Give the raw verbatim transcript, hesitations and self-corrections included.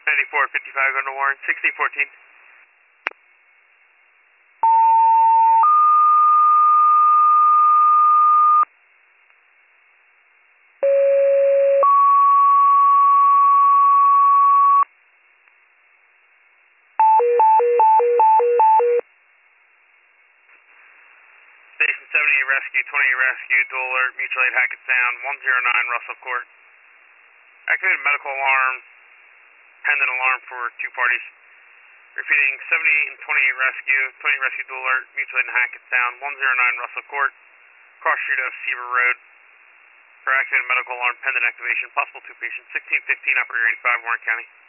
ninety-four fifty-five going to Warren, sixteen fourteen. Station seventy rescue, twenty rescue, dual alert, mutual aid Hackett Sound, one zero nine Russell Court. Activated medical alarm, pendant alarm for two parties. Repeating, seventy and twenty-eight rescue, twenty rescue dual alert, mutual aid in Hackett Sound, one zero nine Russell Court, cross street of Seaver Road. For activated medical alarm, pendant activation, possible two patients, sixteen fifteen, operator eighty-five, Warren County.